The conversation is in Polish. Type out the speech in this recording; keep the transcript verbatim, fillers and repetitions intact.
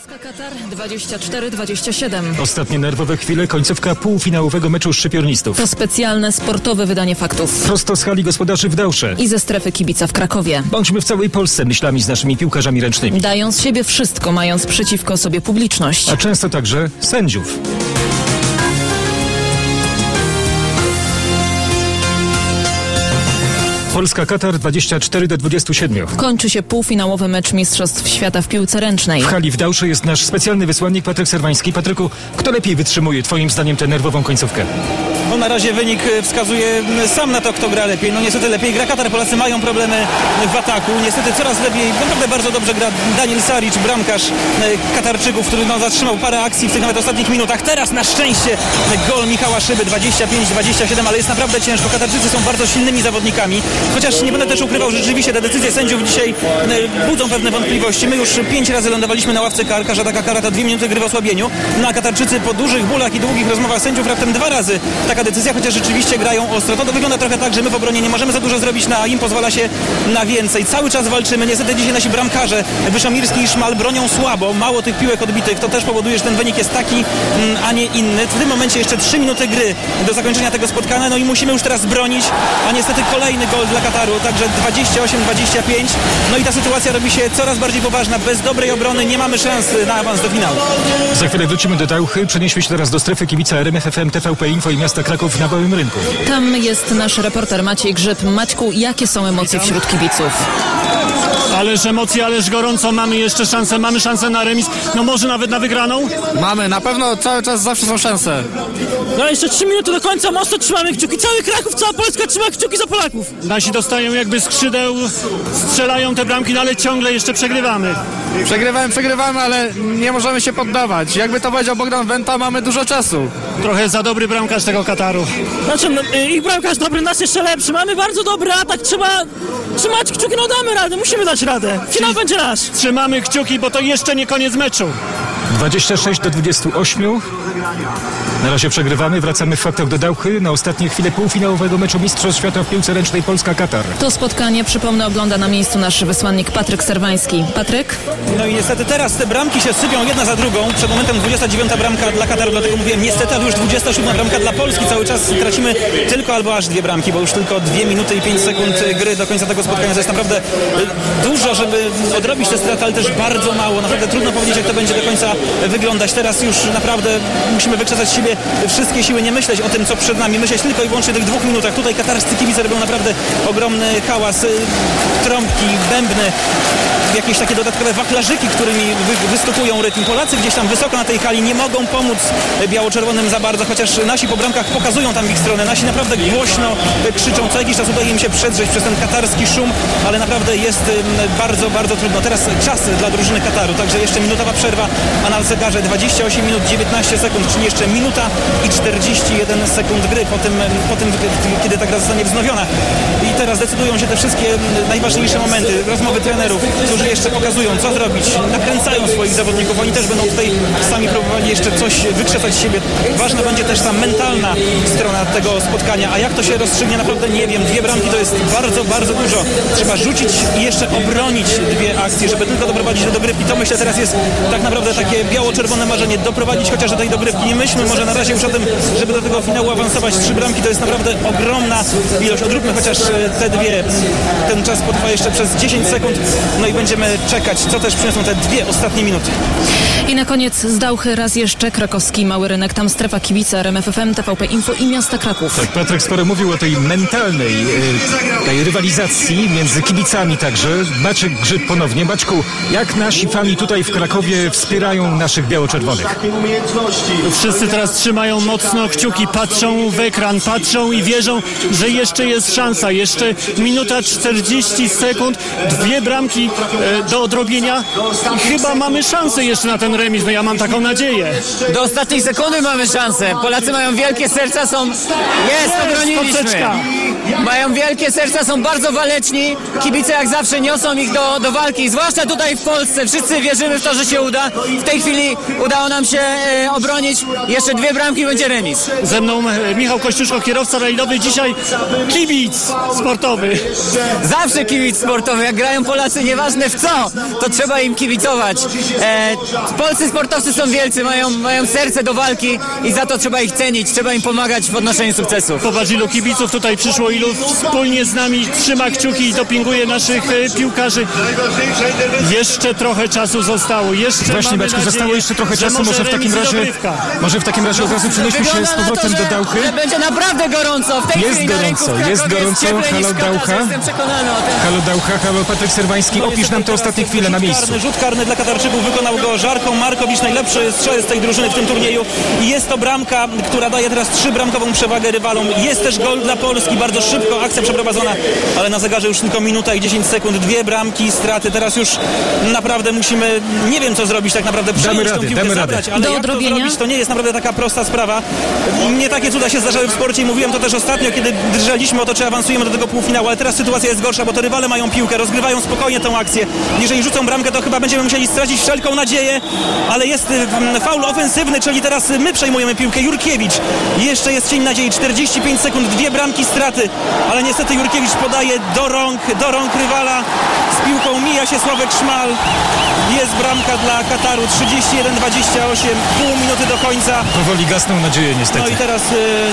Polska-Katar dwadzieścia cztery dwadzieścia siedem. Ostatnie nerwowe chwile, końcówka półfinałowego meczu szczypiornistów. To specjalne sportowe wydanie faktów. Prosto z hali gospodarzy w Dałsze. I ze strefy kibica w Krakowie. Bądźmy w całej Polsce myślami z naszymi piłkarzami ręcznymi. Dają z siebie wszystko, mając przeciwko sobie publiczność. A często także sędziów. Polska-Katar dwadzieścia cztery do dwudziestu siedmiu. Kończy się półfinałowy mecz Mistrzostw Świata w piłce ręcznej. W hali w Dałsze jest nasz specjalny wysłannik Patryk Serwański. Patryku, kto lepiej wytrzymuje twoim zdaniem tę nerwową końcówkę? No na razie wynik wskazuje sam na to, kto gra lepiej. No niestety lepiej gra Katar. Polacy mają problemy w ataku. Niestety coraz lepiej, naprawdę bardzo dobrze gra Daniel Saric, bramkarz Katarczyków, który no, zatrzymał parę akcji w tych nawet ostatnich minutach. Teraz na szczęście gol Michała Szyby dwadzieścia pięć dwadzieścia siedem, ale jest naprawdę ciężko. Katarczycy są bardzo silnymi zawodnikami. Chociaż nie będę też ukrywał, że rzeczywiście te decyzje sędziów dzisiaj budzą pewne wątpliwości. My już pięć razy lądowaliśmy na ławce kar. Każda taka kara to dwie minuty gry w osłabieniu. No a Katarczycy po dużych bólach i długich rozmowach sędziów raptem dwa razy taka decyzja, chociaż rzeczywiście grają ostro. To, to wygląda trochę tak, że my w obronie nie możemy za dużo zrobić, na im pozwala się na więcej. Cały czas walczymy. Niestety dzisiaj nasi bramkarze Wyszomirski i Szmal bronią słabo. Mało tych piłek odbitych. To też powoduje, że ten wynik jest taki, a nie inny. W tym momencie jeszcze trzy minuty gry do zakończenia tego spotkania. No i musimy już teraz bronić, a niestety kolejny gol dla Kataru. Także dwadzieścia osiem dwadzieścia pięć. No i ta sytuacja robi się coraz bardziej poważna. Bez dobrej obrony nie mamy szans na awans do finału. Za chwilę wrócimy do Dałchy. Przenieśmy się teraz do strefy kibica R M F F M, T V P Info i miasta Kraków na Białym Rynku. Tam jest nasz reporter Maciej Grzyb. Maćku, jakie są emocje wśród kibiców? Ależ emocje, ależ gorąco. Mamy jeszcze szansę, mamy szansę na remis. No może nawet na wygraną? Mamy, na pewno cały czas zawsze są szanse. No jeszcze trzy minuty do końca, mocno trzymamy kciuki. Cały Kraków, cała Polska trzyma kciuki za Polaków. Nasi dostają jakby skrzydeł, strzelają te bramki, no ale ciągle jeszcze przegrywamy. Przegrywamy, przegrywamy, ale nie możemy się poddawać. Jakby to powiedział Bogdan Wenta, mamy dużo czasu. Trochę za dobry bramkarz tego Kataru. Znaczy, no, ich bramkarz dobry, nas jeszcze lepszy. Mamy bardzo dobry atak, trzeba trzymać kciuki, no damy radę, musimy dać radę. Finał będzie nasz. Trzymamy kciuki, bo to jeszcze nie koniec meczu. dwadzieścia sześć do dwudziestu ośmiu. Na razie przegrywamy, wracamy w faktach do Dałchy na ostatnie chwile półfinałowego meczu Mistrzostw Świata w piłce ręcznej Polska-Katar. To spotkanie, przypomnę, ogląda na miejscu nasz wysłannik Patryk Serwański. Patryk? No i niestety teraz te bramki się sypią jedna za drugą. Przed momentem dwudziesta dziewiąta bramka dla Kataru, dlatego mówiłem niestety, ale już dwudziesta siódma bramka dla Polski. Cały czas tracimy tylko albo aż dwie bramki, bo już tylko dwie minuty i pięć sekund gry do końca tego spotkania. To jest naprawdę dużo, żeby odrobić te straty, ale też bardzo mało. Naprawdę trudno powiedzieć, jak to będzie do końca wyglądać. Teraz już naprawdę musimy wykrzesać z siebie wszystkie siły, nie myśleć o tym, co przed nami, myśleć tylko i wyłącznie o tych dwóch minutach. Tutaj katarscy kibice robią naprawdę ogromny hałas, trąbki, bębny, jakieś takie dodatkowe wachlarzyki, którymi wy, wystukują rytm. Polacy gdzieś tam wysoko na tej hali nie mogą pomóc biało-czerwonym za bardzo, chociaż nasi po bramkach pokazują tam ich stronę. Nasi naprawdę głośno krzyczą, co jakiś czas udaje im się przedrzeć przez ten katarski szum, ale naprawdę jest bardzo, bardzo trudno. Teraz czas dla drużyny Kataru, także jeszcze minutowa przerwa, a na zegarze dwadzieścia osiem minut dziewiętnaście sekund, czyli jeszcze minuta i czterdzieści jeden sekund gry po tym, po tym, kiedy ta gra zostanie wznowiona. I teraz decydują się te wszystkie najważniejsze momenty, rozmowy trenerów, którzy jeszcze pokazują, co zrobić, nakręcają swoich zawodników. Oni też będą tutaj sami próbowali jeszcze coś wykrzesać z siebie. Ważna będzie też ta mentalna strona tego spotkania, a jak to się rozstrzygnie, naprawdę nie wiem. Dwie bramki to jest bardzo, bardzo dużo. Trzeba rzucić i jeszcze obronić dwie akcje, żeby tylko doprowadzić do dogrywki. To myślę teraz jest tak naprawdę takie biało-czerwone marzenie. Doprowadzić chociaż do tej dogrywki. Nie myślmy może na razie już o tym, żeby do tego finału awansować. Trzy bramki to jest naprawdę ogromna ilość. Odróbmy chociaż te dwie. Ten czas potrwa jeszcze przez dziesięć sekund. No i będziemy czekać, co też przyniosą te dwie ostatnie minuty. I na koniec z Dałchy raz jeszcze krakowski Mały Rynek. Tam strefa kibica R M F F M, T V P Info i miasta Kraków. Tak, Patryk sporo mówił o tej mentalnej e, tej rywalizacji między kibicami także. Maciek Grzyb ponownie. Maćku, jak nasi fani tutaj w Krakowie wspierają naszych biało-czerwonych? Wszyscy teraz trzymają mocno kciuki, patrzą w ekran, patrzą i wierzą, że jeszcze jest szansa. Jeszcze minuta czterdzieści sekund, dwie bramki e, do odrobienia i chyba mamy szansę jeszcze na ten remis. No ja mam taką nadzieję. Do ostatniej sekundy mamy szansę. Polacy mają wielkie serca, są... Jest, obroniliśmy. Mają wielkie serca, są bardzo waleczni. Kibice jak zawsze niosą ich do, do walki, zwłaszcza tutaj w Polsce. Wszyscy wierzymy w to, że się uda. W tej chwili udało nam się e, obronić. Jeszcze dwie bramki, będzie remis. Ze mną e, Michał Kościuszko, kierowca rajdowy. Dzisiaj kibic sportowy. Zawsze kibic sportowy. Jak grają Polacy, nieważne w co, to trzeba im kibicować. E, polscy sportowcy są wielcy, mają, mają serce do walki i za to trzeba ich cenić, trzeba im pomagać w odnoszeniu sukcesów. Popatrz, ilu kibiców tutaj przyszło, ilu wspólnie z nami trzyma kciuki i dopinguje naszych e, piłkarzy. Jeszcze trochę czasu zostało. Jeszcze Właśnie, mamy Baczku, nadzieję, zostało jeszcze trochę że czasu, może w takim remis i razie dogrywka. może w takim razie od razu przenieśmy się z Wygląda na powrotem to, do że- Dauchy. że będzie naprawdę gorąco. W tej Jest chwili na rynku w gorąco, jest Krakowie gorąco. cieplej niż Halo, w Katarze, Daucha. Jestem przekonany o tym. Halo Daucha, halo Patryk Serwański, No opisz niestety nam te teraz ostatnie chwile na rzut miejscu. Karny, rzut karny dla Katarczyków wykonał go Żarko Markowicz, najlepszy strzelec tej drużyny w tym turnieju. I jest to bramka, która daje teraz trzybramkową przewagę rywalom. Jest też gol dla Polski, bardzo szybko akcja przeprowadzona, ale na zegarze już tylko minuta i dziesięć sekund. Dwie bramki, straty. Teraz już naprawdę musimy, nie wiem co zrobić tak naprawdę, przejąć tą rady, piłkę, damy zabrać, radę. ale Do jak odrobienia? to zrobić, to nie jest naprawdę taka prosta sprawa. Nie takie cuda się zdarzały w sporcie i mówiłem to też ostatnio, kiedy drżeliśmy o to, czy awansujemy do tego półfinału, ale teraz sytuacja jest gorsza, bo to rywale mają piłkę, rozgrywają spokojnie tą akcję. Jeżeli rzucą bramkę, to chyba będziemy musieli stracić wszelką nadzieję, ale jest mm, faul ofensywny, czyli teraz my przejmujemy piłkę. Jurkiewicz, jeszcze jest cień nadziei, czterdzieści pięć sekund, dwie bramki straty, ale niestety Jurkiewicz podaje do rąk, do rąk rywala, z piłką mija się Sławek Szmal. Jest bramka dla Kataru, trzydzieści jeden dwadzieścia osiem, pół minuty do końca. Powoli gasną nadzieje No niestety. i teraz